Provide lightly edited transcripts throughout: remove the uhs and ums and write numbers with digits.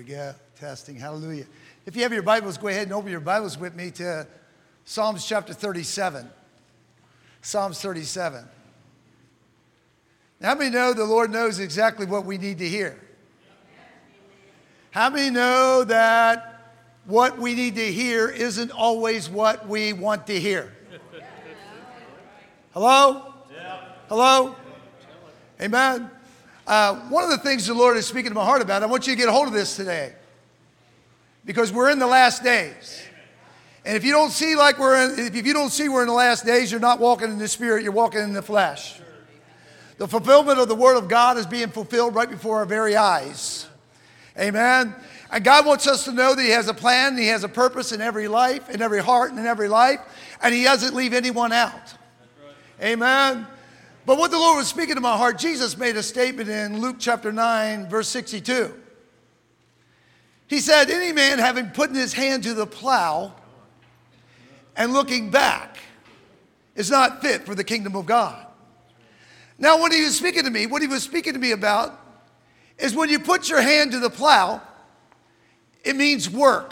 go. Testing. Hallelujah. If you have your Bibles, go ahead and open your Bibles with me to Psalms chapter 37. Psalms 37. Now, how many know the Lord knows exactly what we need to hear? How many know that what we need to hear isn't always what we want to hear? Hello? Hello? Amen. One of the things the Lord is speaking to my heart about, I want you to get a hold of this today. Because we're in the last days. And if you don't see we're in the last days, you're not walking in the Spirit, you're walking in the flesh. The fulfillment of the Word of God is being fulfilled right before our very eyes. Amen. And God wants us to know that He has a plan, and He has a purpose in every life, in every heart, and in every life. And He doesn't leave anyone out. Amen. But what the Lord was speaking to my heart, Jesus made a statement in Luke chapter 9, verse 62. He said, any man having put his hand to the plow and looking back is not fit for the kingdom of God. Now, when he was speaking to me, what he was speaking to me about is when you put your hand to the plow, it means work.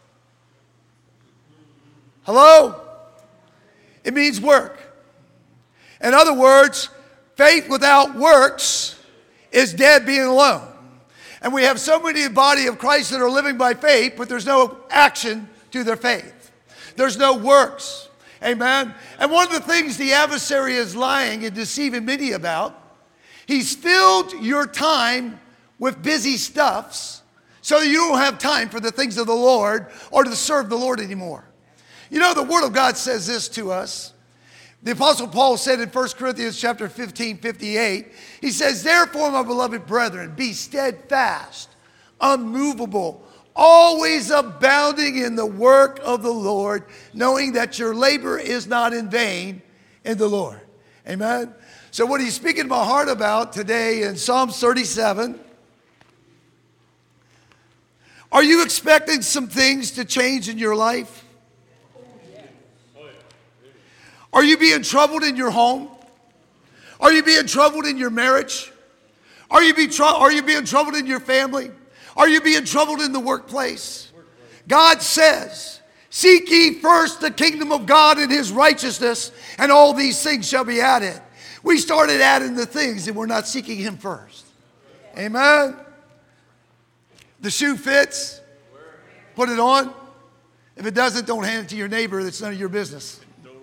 Hello? It means work. In other words, faith without works is dead being alone. And we have so many in the body of Christ that are living by faith, but there's no action to their faith. There's no works. Amen. And one of the things the adversary is lying and deceiving many about, he's filled your time with busy stuffs so that you don't have time for the things of the Lord or to serve the Lord anymore. You know, the Word of God says this to us. The Apostle Paul said in 1 Corinthians chapter 15, 58, he says, therefore, my beloved brethren, be steadfast, unmovable, always abounding in the work of the Lord, knowing that your labor is not in vain in the Lord. Amen. So what he's speaking to my heart about today in Psalms 37, are you expecting some things to change in your life? Are you being troubled in your home? Are you being troubled in your marriage? Are you being troubled in your family? Are you being troubled in the workplace? God says, seek ye first the kingdom of God and His righteousness, and all these things shall be added. We started adding the things and we're not seeking Him first. Amen. The shoe fits. Put it on. If it doesn't, don't hand it to your neighbor. That's none of your business.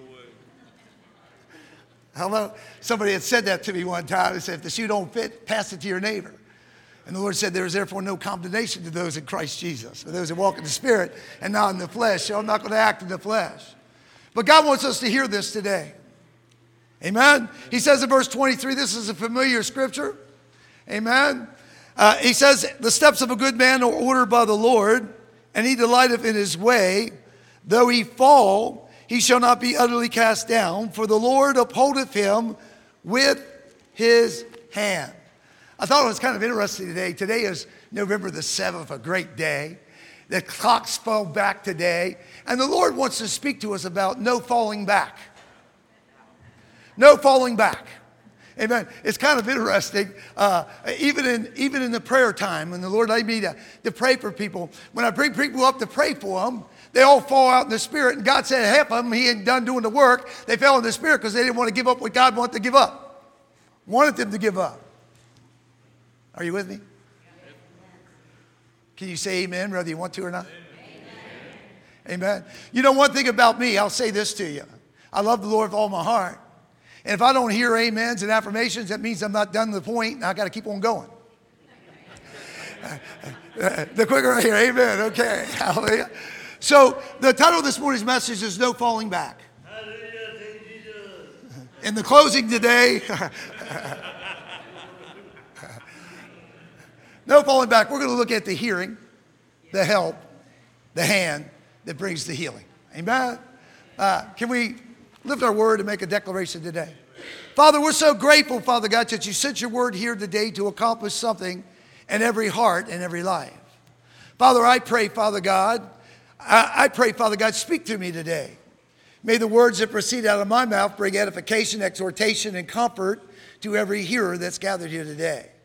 Hello? Somebody had said that to me one time. They said, if the shoe don't fit, pass it to your neighbor. And the Lord said, there is therefore no condemnation to those in Christ Jesus. For those who walk in the Spirit and not in the flesh. So I'm not going to act in the flesh. But God wants us to hear this today. Amen? He says in verse 23, this is a familiar scripture. Amen? He says, the steps of a good man are ordered by the Lord, and he delighteth in his way. Though he fall, he shall not be utterly cast down, for the Lord upholdeth him with His hand. I thought it was kind of interesting today. Today is November the 7th, a great day. The clocks fell back today. And the Lord wants to speak to us about no falling back. No falling back. Amen. It's kind of interesting. Even in the prayer time, when the Lord led me to pray for people, when I bring people up to pray for them, they all fall out in the Spirit, and God said half of them, He ain't done doing the work. They fell in the Spirit because they didn't want to give up what God wanted to give up. Wanted them to give up. Are you with me? Can you say amen whether you want to or not? Amen. Amen. You know one thing about me, I'll say this to you. I love the Lord with all my heart. And if I don't hear amens and affirmations, that means I'm not done to the point, and I got to keep on going. The quicker I hear amen, okay, hallelujah. So the title of this morning's message is No Falling Back. In the closing today, no falling back. We're going to look at the hearing, the help, the hand that brings the healing. Amen? Can we lift our word and make a declaration today? Father, we're so grateful, Father God, that you sent your word here today to accomplish something in every heart and every life. Father, I pray, Father God, speak to me today. May the words that proceed out of my mouth bring edification, exhortation, and comfort to every hearer that's gathered here today.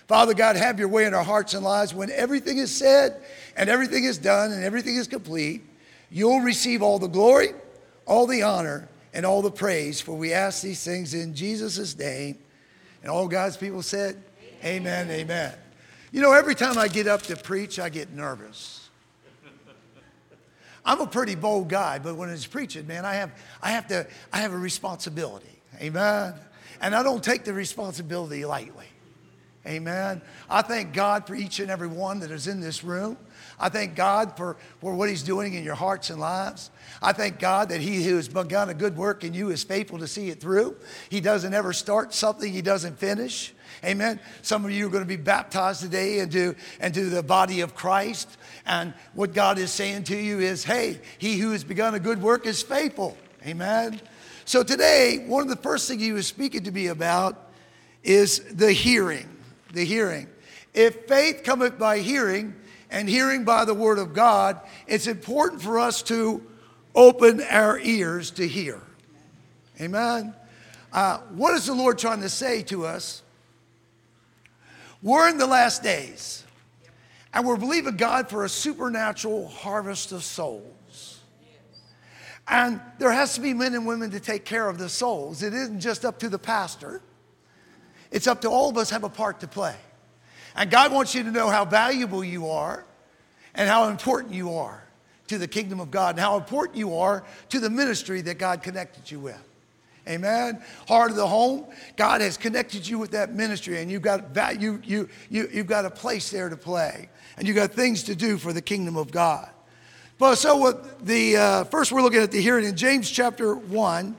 Father God, have your way in our hearts and lives. When everything is said and everything is done and everything is complete, you'll receive all the glory, all the honor, and all the praise. For we ask these things in Jesus' name. And all God's people said, amen, amen. You know, every time I get up to preach, I get nervous. I'm a pretty bold guy, but when it's preaching, man, I have a responsibility. Amen. And I don't take the responsibility lightly. Amen. I thank God for each and every one that is in this room. I thank God for what he's doing in your hearts and lives. I thank God that he who has begun a good work in you is faithful to see it through. He doesn't ever start something he doesn't finish. Amen. Some of you are going to be baptized today into the body of Christ. And what God is saying to you is, hey, he who has begun a good work is faithful. Amen. So today, one of the first things he was speaking to me about is the hearing. The hearing. If faith cometh by hearing, and hearing by the word of God, it's important for us to open our ears to hear. Amen. What is the Lord trying to say to us? We're in the last days, and we're believing God for a supernatural harvest of souls. And there has to be men and women to take care of the souls. It isn't just up to the pastor. It's up to all of us have a part to play. And God wants you to know how valuable you are and how important you are to the kingdom of God and how important you are to the ministry that God connected you with. Amen. Heart of the home, God has connected you with that ministry, and you've got you've got a place there to play, and you've got things to do for the kingdom of God. But so what the first we're looking at the hearing in James chapter 1.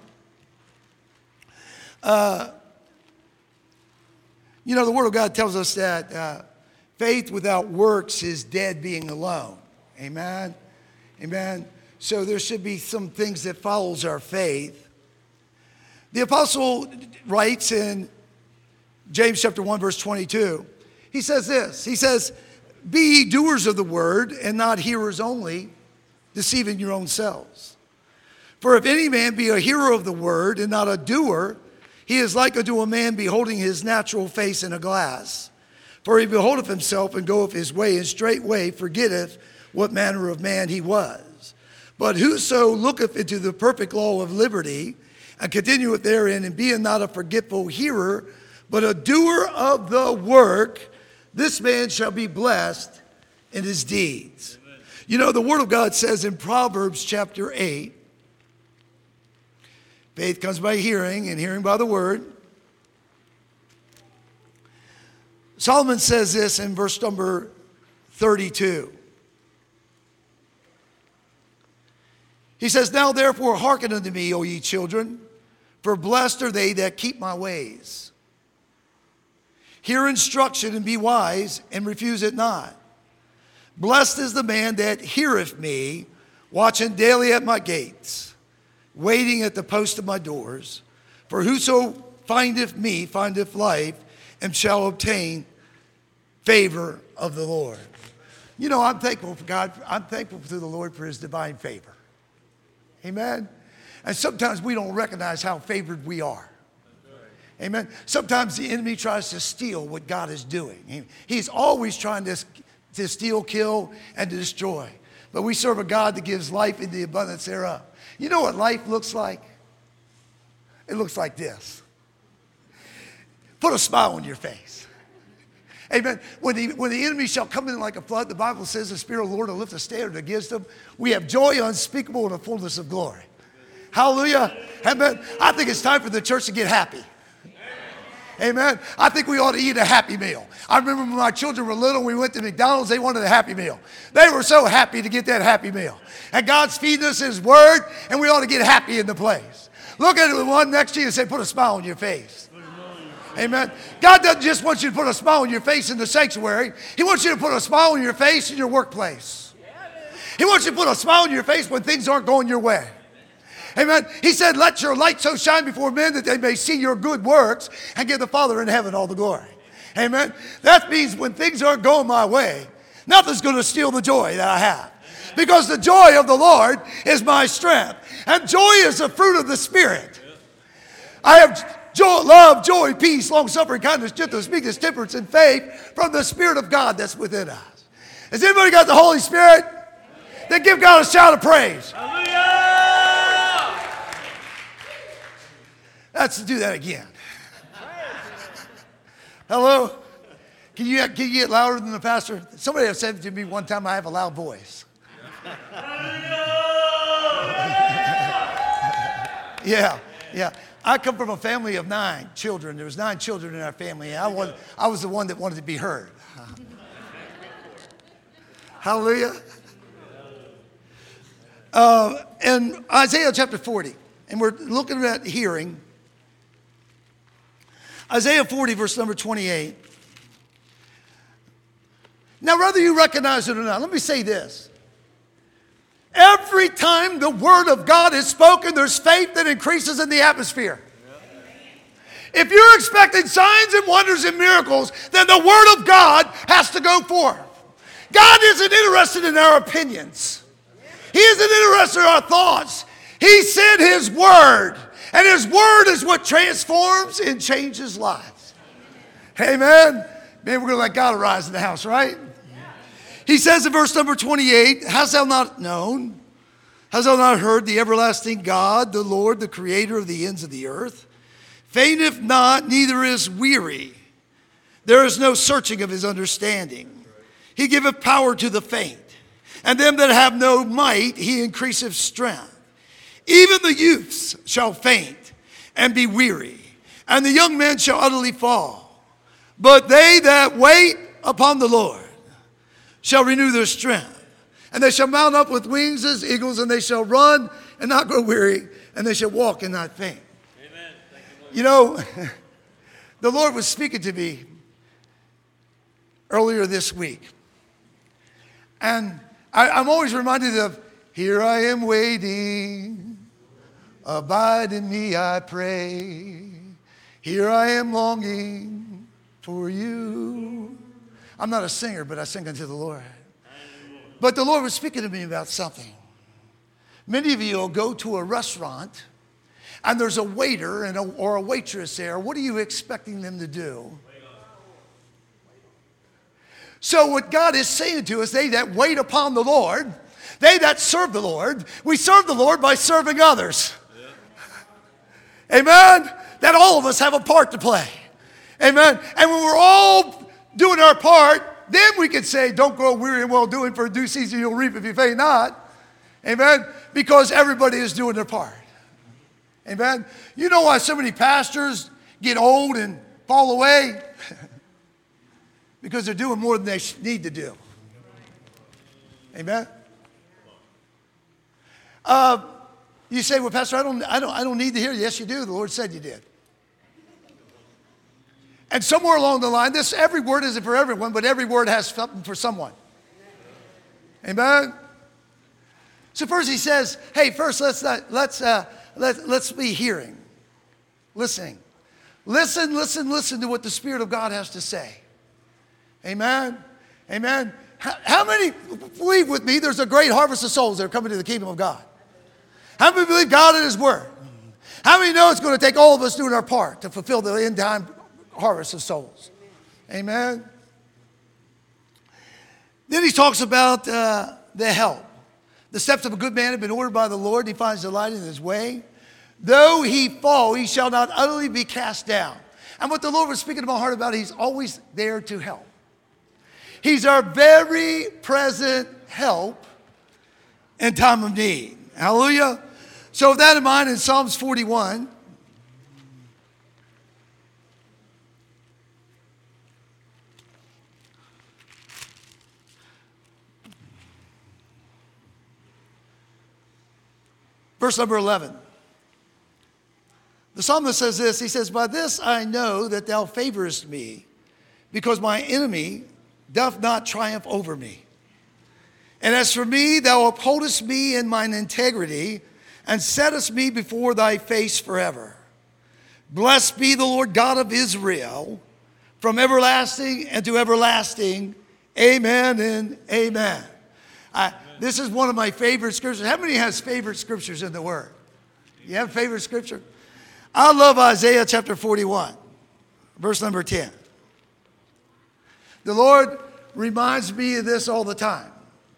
You know, the Word of God tells us that faith without works is dead being alone. Amen? Amen? So there should be some things that follows our faith. The apostle writes in James chapter 1, verse 22. He says this. He says, be ye doers of the word and not hearers only, deceiving your own selves. For if any man be a hearer of the word and not a doer, he is like unto a man beholding his natural face in a glass. For he beholdeth himself and goeth his way, and straightway forgetteth what manner of man he was. But whoso looketh into the perfect law of liberty, and continueth therein, and being not a forgetful hearer, but a doer of the work, this man shall be blessed in his deeds. Amen. You know, the Word of God says in Proverbs chapter 8, faith comes by hearing, and hearing by the word. Solomon says this in verse number 32. He says, now therefore hearken unto me, O ye children, for blessed are they that keep my ways. Hear instruction and be wise, and refuse it not. Blessed is the man that heareth me, watching daily at my gates, waiting at the post of my doors. For whoso findeth me findeth life, and shall obtain favor of the Lord. You know, I'm thankful for God. I'm thankful to the Lord for his divine favor. Amen. And sometimes we don't recognize how favored we are. Amen. Sometimes the enemy tries to steal what God is doing. He's always trying to steal, kill, and to destroy. But we serve a God that gives life in the abundance thereof. You know what life looks like? It looks like this. Put a smile on your face. Amen. When the enemy shall come in like a flood, the Bible says the Spirit of the Lord will lift a standard against them. We have joy unspeakable in the fullness of glory. Hallelujah. Amen. I think it's time for the church to get happy. Amen. I think we ought to eat a happy meal. I remember when my children were little, we went to McDonald's, they wanted a happy meal. They were so happy to get that happy meal. And God's feeding us his word, and we ought to get happy in the place. Look at the one next to you and say, put a smile on your face. Amen. God doesn't just want you to put a smile on your face in the sanctuary. He wants you to put a smile on your face in your workplace. He wants you to put a smile on your face when things aren't going your way. Amen. He said, let your light so shine before men that they may see your good works and give the Father in heaven all the glory. Amen. That means when things aren't going my way, nothing's going to steal the joy that I have. Because the joy of the Lord is my strength. And joy is a fruit of the Spirit. I have joy, love, joy, peace, long-suffering, kindness, gentleness, meekness, temperance, and faith from the Spirit of God that's within us. Has anybody got the Holy Spirit? Then give God a shout of praise. Hallelujah! Let's do that again. Hello? Can you get louder than the pastor? Somebody has said to me one time, I have a loud voice. Yeah. I come from a family of 9 children. There was 9 children in our family. And I was the one that wanted to be heard. Hallelujah. And Isaiah chapter 40. And we're looking at hearing. Isaiah 40, verse number 28. Now, whether you recognize it or not, let me say this. Every time the word of God is spoken, there's faith that increases in the atmosphere. If you're expecting signs and wonders and miracles, then the word of God has to go forth. God isn't interested in our opinions. He isn't interested in our thoughts. He sent his word. And his word is what transforms and changes lives. Amen. Maybe we're going to let God arise in the house, right? He says in verse number 28, hast thou not known? Hast thou not heard the everlasting God, the Lord, the creator of the ends of the earth? Fainteth not, neither is weary. There is no searching of his understanding. He giveth power to the faint, and them that have no might he increaseth strength. Even the youths shall faint and be weary, and the young men shall utterly fall. But they that wait upon the Lord shall renew their strength. And they shall mount up with wings as eagles, and they shall run and not grow weary, and they shall walk and not faint. Amen. You know, the Lord was speaking to me earlier this week. And I'm always reminded of, here I am waiting, abide in me I pray. Here I am longing for you. I'm not a singer, but I sing unto the Lord. But the Lord was speaking to me about something. Many of you will go to a restaurant and there's a waiter or a waitress there. What are you expecting them to do? So what God is saying to us, they that wait upon the Lord, they that serve the Lord, we serve the Lord by serving others. Yeah. Amen? That all of us have a part to play. Amen? And when we're all doing our part, then we can say, don't grow weary and well doing, for in due season you'll reap if you faint not. Amen? Because everybody is doing their part. Amen? You know why so many pastors get old and fall away? Because they're doing more than they need to do. Amen? You say, well, Pastor, I don't need to hear. Yes, you do. The Lord said you did. And somewhere along the line, every word isn't for everyone, but every word has something for someone. Amen? So first he says, hey, first let's be hearing, listening. Listen to what the Spirit of God has to say. Amen? Amen? How many believe with me there's a great harvest of souls that are coming to the kingdom of God? How many believe God and his word? How many know it's going to take all of us doing our part to fulfill the end time harvest of souls? Amen. Then he talks about the help. The steps of a good man have been ordered by the Lord. He finds delight in his way. Though he fall, he shall not utterly be cast down. And what the Lord was speaking to my heart about, he's always there to help. He's our very present help in time of need. Hallelujah. So with that in mind, in Psalms 41, verse number 11. The psalmist says this. He says, by this I know that thou favorest me, because my enemy doth not triumph over me. And as for me, thou upholdest me in mine integrity, and settest me before thy face forever. Blessed be the Lord God of Israel, from everlasting and to everlasting. Amen and amen. This is one of my favorite scriptures. How many has favorite scriptures in the Word? You have a favorite scripture? I love Isaiah chapter 41, verse number 10. The Lord reminds me of this all the time.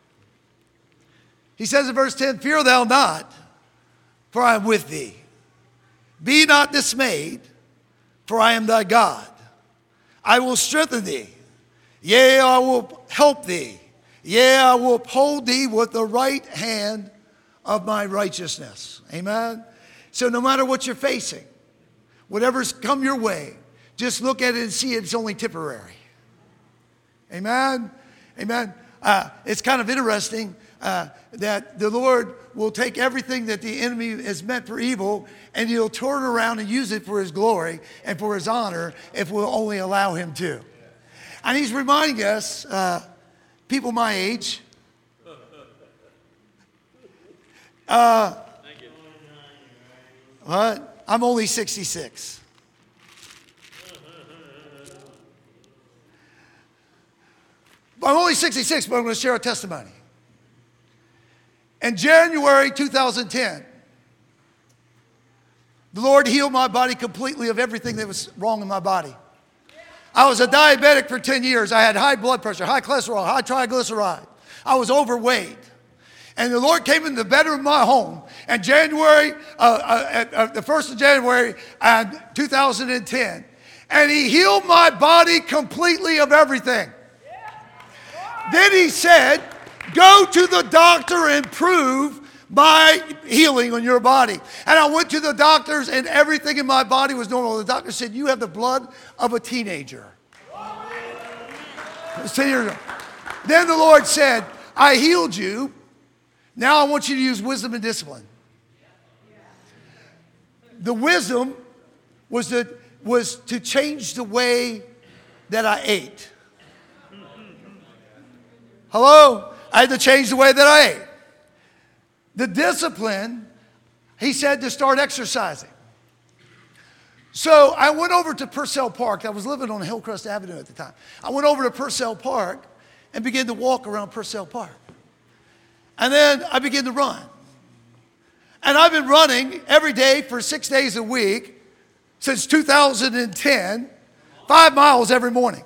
He says in verse 10, fear thou not, for I am with thee. Be not dismayed, for I am thy God. I will strengthen thee. Yea, I will help thee. Yea, I will uphold thee with the right hand of my righteousness. Amen? So no matter what you're facing, whatever's come your way, just look at it and see it's only temporary. Amen? Amen? It's kind of interesting that the Lord will take everything that the enemy has meant for evil and he'll turn around and use it for his glory and for his honor if we'll only allow him to. And he's reminding us, people my age, what? I'm only 66. I'm only 66, but I'm going to share a testimony. In January 2010, the Lord healed my body completely of everything that was wrong in my body. I was a diabetic for 10 years. I had high blood pressure, high cholesterol, high triglyceride. I was overweight. And the Lord came in the bedroom of my home in January, the 1st of January 2010. And he healed my body completely of everything. Then he said, go to the doctor and prove my healing on your body. And I went to the doctors and everything in my body was normal. The doctor said, you have the blood of a teenager. It was 10 years ago. Then the Lord said, I healed you. Now I want you to use wisdom and discipline. The wisdom was to change the way that I ate. Hello? I had to change the way that I ate. The discipline, he said to start exercising. So I went over to Purcell Park. I was living on Hillcrest Avenue at the time. I went over to Purcell Park and began to walk around Purcell Park. And then I began to run. And I've been running every day for 6 days a week since 2010, 5 miles every morning.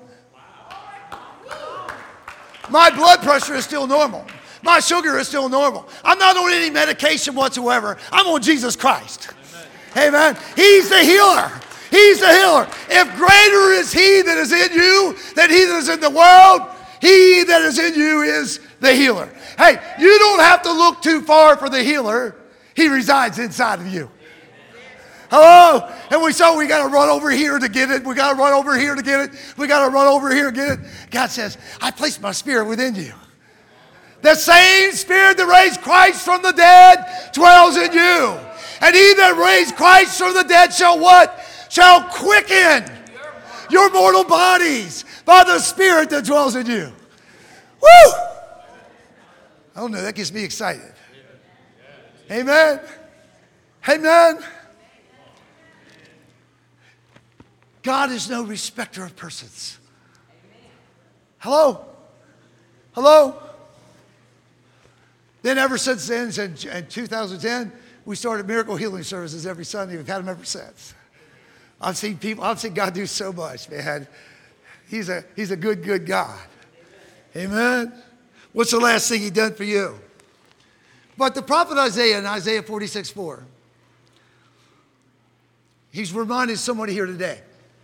My blood pressure is still normal. My sugar is still normal. I'm not on any medication whatsoever. I'm on Jesus Christ. Amen. He's the healer. He's the healer. If greater is he that is in you than he that is in the world, he that is in you is the healer. Hey, you don't have to look too far for the healer. He resides inside of you. Hello? And we got to run over here to get it. We got to run over here to get it. We got to run over here to get it. God says, I placed my spirit within you. The same spirit that raised Christ from the dead dwells in you. And he that raised Christ from the dead shall what? Shall quicken your mortal bodies by the spirit that dwells in you. Woo! I don't know, that gets me excited. Amen. Amen. God is no respecter of persons. Hello? Hello? Then ever since then, in 2010, we started miracle healing services every Sunday. We've had them ever since. I've seen God do so much, man. He's a good, good God. Amen? What's the last thing he done for you? But the prophet Isaiah in Isaiah 46:4, he's reminding somebody here today.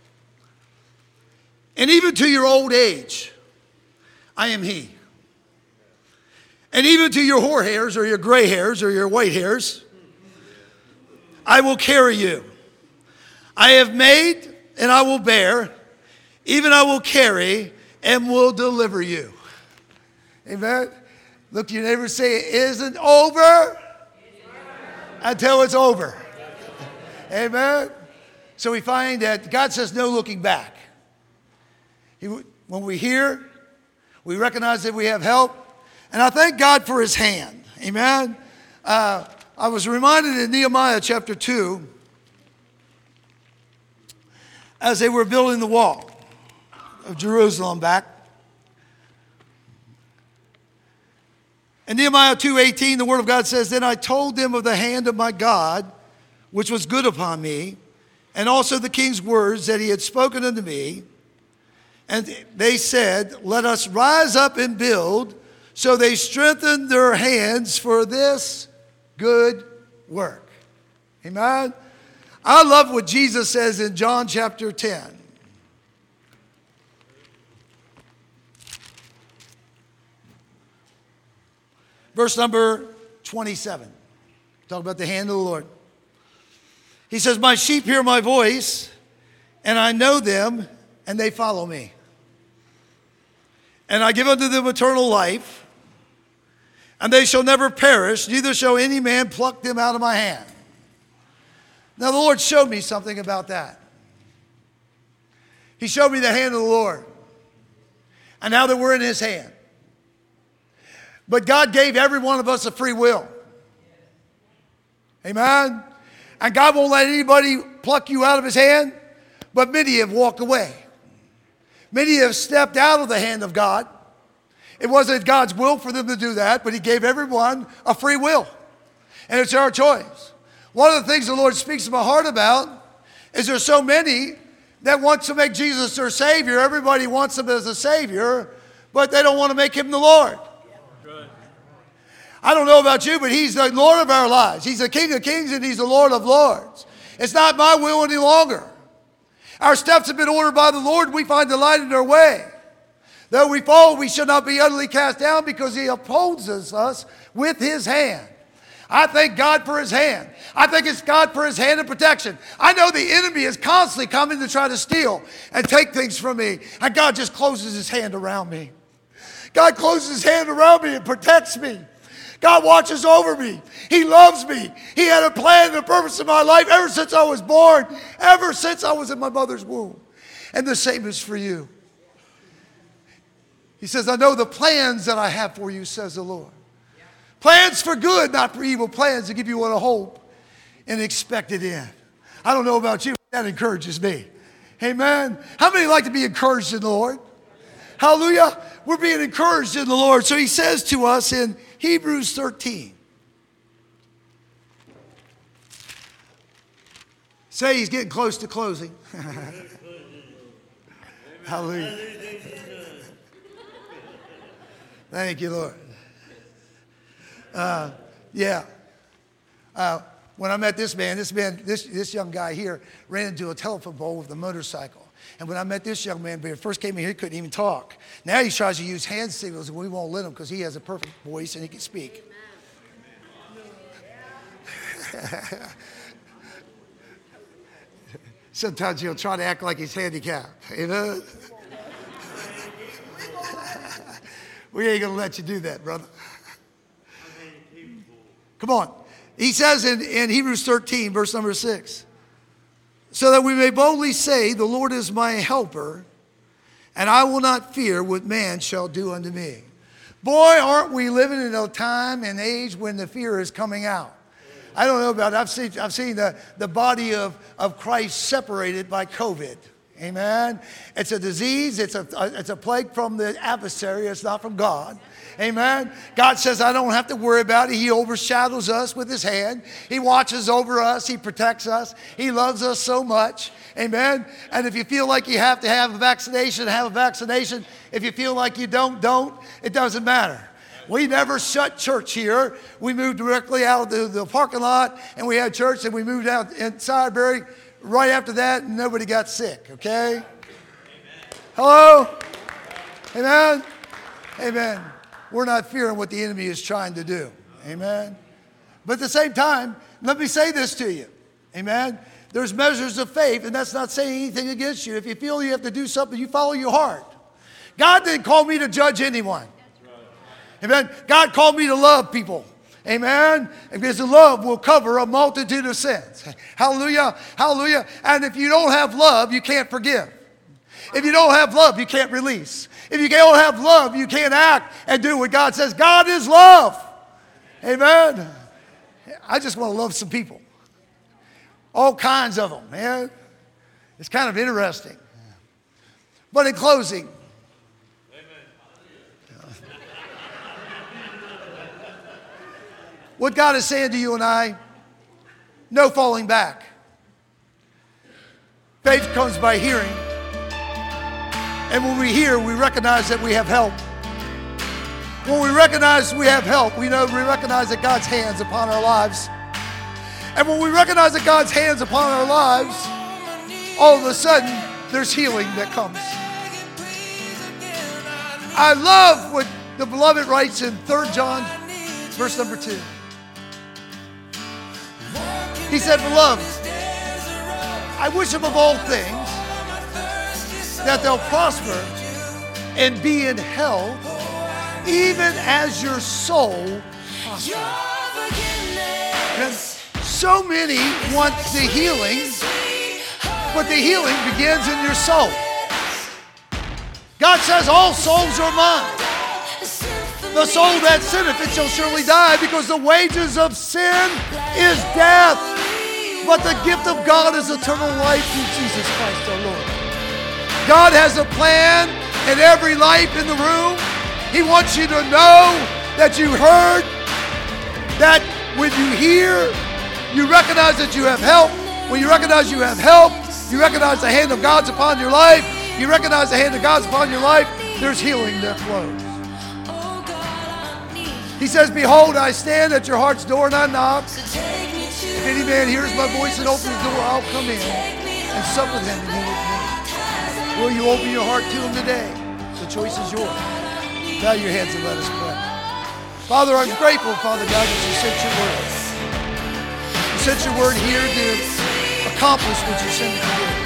And even to your old age, I am he. And even to your hoar hairs or your gray hairs or your white hairs, I will carry you. I have made and I will bear, even I will carry and will deliver you. Amen. Look to your neighbor and say, it isn't over until it's over. Amen. So we find that God says no looking back. When we hear, we recognize that we have help. And I thank God for his hand. Amen. I was reminded in Nehemiah chapter 2, as they were building the wall of Jerusalem back. In Nehemiah 2:18, the word of God says, then I told them of the hand of my God, which was good upon me, and also the king's words that he had spoken unto me. And they said, let us rise up and build. So they strengthened their hands for this good work. Amen. I love what Jesus says in John chapter 10. Verse number 27. Talk about the hand of the Lord. He says, my sheep hear my voice, and I know them, and they follow me. And I give unto them eternal life, and they shall never perish, neither shall any man pluck them out of my hand. Now the Lord showed me something about that. He showed me the hand of the Lord, and now that we're in his hand. But God gave every one of us a free will. Amen? And God won't let anybody pluck you out of his hand, but many have walked away. Many have stepped out of the hand of God. It wasn't God's will for them to do that, but he gave everyone a free will. And it's our choice. One of the things the Lord speaks to my heart about is there's so many that want to make Jesus their Savior. Everybody wants him as a Savior, but they don't want to make him the Lord. I don't know about you, but he's the Lord of our lives. He's the King of kings and he's the Lord of lords. It's not my will any longer. Our steps have been ordered by the Lord. We find delight in our way. Though we fall, we shall not be utterly cast down because he upholds us with his hand. I thank God for his hand. I thank it's God for his hand of protection. I know the enemy is constantly coming to try to steal and take things from me. And God just closes his hand around me. God closes his hand around me and protects me. God watches over me. He loves me. He had a plan and a purpose in my life ever since I was born, ever since I was in my mother's womb. And the same is for you. He says, I know the plans that I have for you, says the Lord. Plans for good, not for evil. Plans to give you a hope and expected end. I don't know about you, but that encourages me. Amen. How many like to be encouraged in the Lord? Hallelujah. We're being encouraged in the Lord. So he says to us in Hebrews 13. Say he's getting close to closing. Hallelujah. Thank you, Lord. When I met this young guy here ran into a telephone pole with a motorcycle. And when I met this young man, when he first came in here, he couldn't even talk. Now he tries to use hand signals, and we won't let him because he has a perfect voice and he can speak. Sometimes he'll try to act like he's handicapped. Amen? We ain't going to let you do that, brother. Come on. He says in Hebrews 13, verse number 6, so that we may boldly say, the Lord is my helper, and I will not fear what man shall do unto me. Boy, aren't we living in a time and age when the fear is coming out. I don't know about it. I've seen the body of Christ separated by COVID. Amen. It's a disease. It's a plague from the adversary. It's not from God. Amen. God says, I don't have to worry about it. He overshadows us with his hand. He watches over us. He protects us. He loves us so much. Amen. And if you feel like you have to have a vaccination, have a vaccination. If you feel like you don't. It doesn't matter. We never shut church here. We moved directly out of the parking lot and we had church and we moved out in Sideberry. Right after that, nobody got sick, okay? Amen. Hello? Amen? Amen. We're not fearing what the enemy is trying to do. Amen? But at the same time, let me say this to you. Amen? There's measures of faith, and that's not saying anything against you. If you feel you have to do something, you follow your heart. God didn't call me to judge anyone. Amen? God called me to love people. Amen. Because love will cover a multitude of sins. Hallelujah. Hallelujah. And if you don't have love, you can't forgive. If you don't have love, you can't release. If you don't have love, you can't act and do what God says. God is love. Amen. I just want to love some people. All kinds of them, man. It's kind of interesting. But in closing, what God is saying to you and I, no falling back. Faith comes by hearing. And when we hear, we recognize that we have help. When we recognize we have help, we recognize that God's hand's upon our lives. And when we recognize that God's hand's upon our lives, all of a sudden, there's healing that comes. I love what the beloved writes in 3 John, verse number 2. He said, beloved, I wish above all things that they'll prosper and be in health, even as your soul prospers. And so many want the healing, but the healing begins in your soul. God says, all souls are mine. The soul that sinneth, it shall surely die, because the wages of sin is death. But the gift of God is eternal life through Jesus Christ our Lord. God has a plan in every life in the room. He wants you to know that you heard, that when you hear, you recognize that you have help. When you recognize you have help, you recognize the hand of God's upon your life. You recognize the hand of God's upon your life, there's healing that flows. He says, behold, I stand at your heart's door and I knock. If any man hears my voice and opens the door, I'll come in and sup with him and he with me. Will you open your heart to him today? The choice is yours. Bow your heads and let us pray. Father, I'm grateful, Father God, that you sent your word. You sent your word here to accomplish what you sent it to do.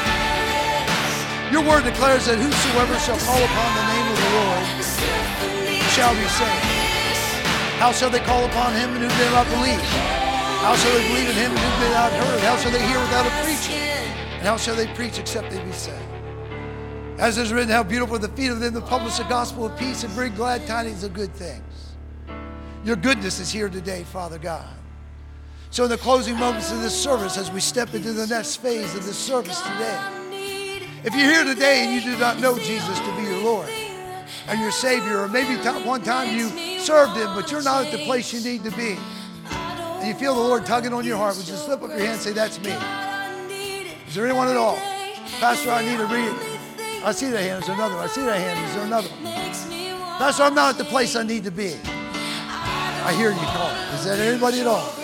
Your word declares that whosoever shall call upon the name of the Lord shall be saved. How shall they call upon him in whom they not believe? How shall they believe in him in whom they not heard? How shall they hear without a preacher? And how shall they preach except they be sent? As is written, how beautiful are the feet of them that publish the gospel of peace and bring glad tidings of good things. Your goodness is here today, Father God. So in the closing moments of this service, as we step into the next phase of this service today, if you're here today and you do not know Jesus to be your Lord and your Savior, or maybe one time you served him, but you're not at the place you need to be, and you feel the Lord tugging on your heart, would you slip up your hand and say, that's me? Is there anyone at all? Pastor, I need to read it. I see that hand. Is there another one? I see that hand. Is there another one? Pastor, I'm not at the place I need to be. I hear you calling. Is that anybody at all?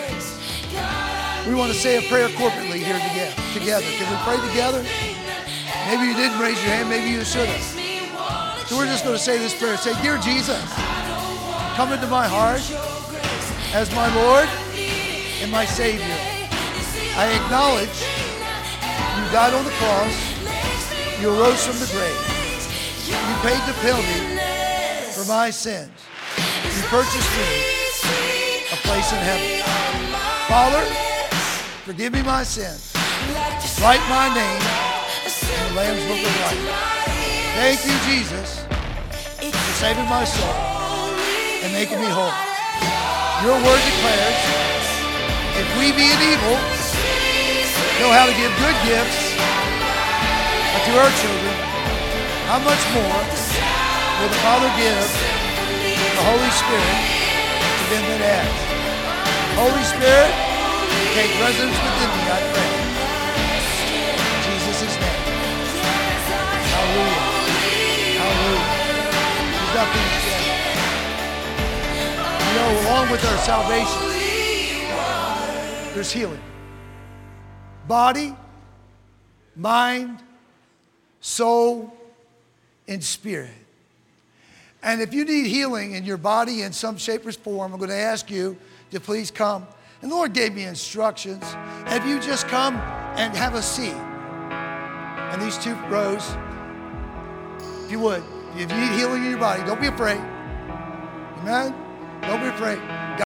We want to say a prayer corporately here together. Can we pray together? Maybe you didn't raise your hand. Maybe you should have. So we're just going to say this prayer. Say, dear Jesus, come into my heart as my Lord and my Savior. I acknowledge you died on the cross. You arose from the grave. You paid the penalty for my sins. You purchased me a place in heaven. Father, forgive me my sins. Write my name in the Lamb's Book of Life. Thank you, Jesus, for saving my soul and making me whole. Your word declares, if we being evil know how to give good gifts to our children, how much more will the Father give the Holy Spirit to them that ask? Holy Spirit, take residence within me, I pray. In Jesus' name. Hallelujah. Hallelujah. He's not finished yet. You know, along with our salvation, there's healing. Body, mind, soul, and spirit. And if you need healing in your body in some shape or form, I'm going to ask you to please come. And the Lord gave me instructions. And if you just come and have a seat in these 2 rows, if you would, if you need healing in your body, don't be afraid. Amen? Don't be afraid.